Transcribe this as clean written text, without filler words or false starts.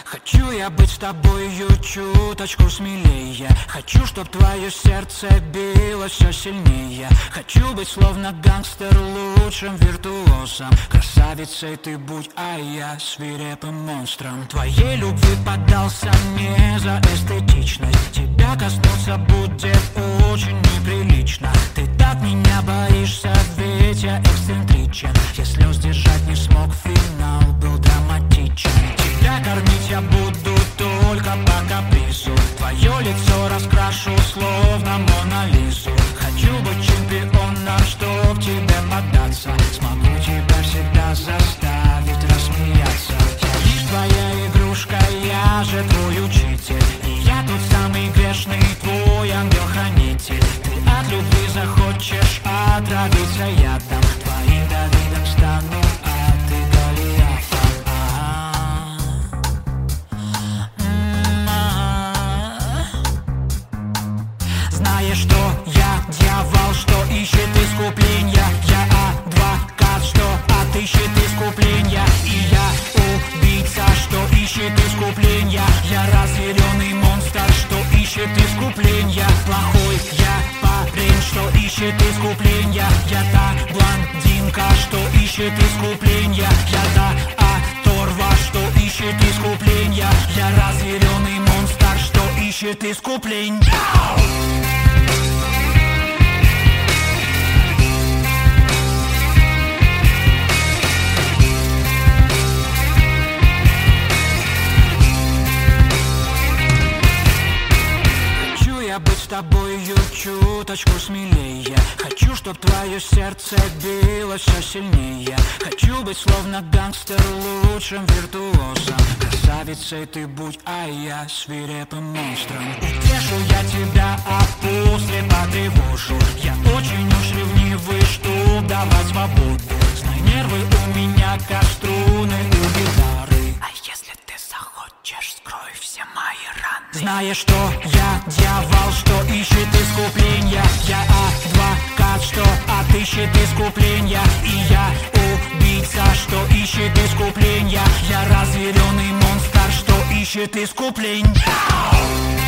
Хочу я быть с тобою чуточку смелее. Хочу, чтоб твое сердце билось все сильнее. Хочу быть словно гангстер, лучшим виртуозом. Красавицей ты будь, а я свирепым монстром. Твоей любви поддался не за эстетичность. Тебя коснуться будет очень неприлично. Ты так меня боишься, ведь я эксцентричен. Я слез сдержать не смог, финал был драматичен. Тебя кормить я буду только по капризу. Твое лицо раскрашу словно Мона Лизу. Хочу быть чемпионом, чтоб тебе поддаться. Смогу тебя всегда заставить рассмеяться. Я лишь твоя игрушка, я же твой учитель. И я тот самый грешный, твой ангел-хранитель. Ты от любви захочешь отравиться ядом. Твоим Давидом стану, а ты Голиафом. Знаешь, что я дьявол, что ищет искупления. Я адвокат, что отыщет искупления. И я убийца, что ищет искупления. Я разъяренный монстр, что ищет искупления. Плохой я парень, что ищет искупления. Я та блондинка, что ищет искупления. Я та оторва, что ищет искупления. Я разъяренный монстр, что ищет искупления. Я быть с тобою чуточку смелее. Хочу, чтоб твое сердце билось все сильнее. Хочу быть словно гангстер, лучшим виртуозом. Красавицей ты будь, а я свирепым монстром. Утешу я тебя, а после потревожу. Я очень уж ревнивый, чтоб давать свободу. Знай, нервы у меня как струны у гитары. А если ты захочешь, скрой все мои раны. Знаешь, что я дьявол, что ищет искупления. Я адвокат, что отыщет искупления. И я убийца, что ищет искупления. Я разъяренный монстр, что ищет искупления.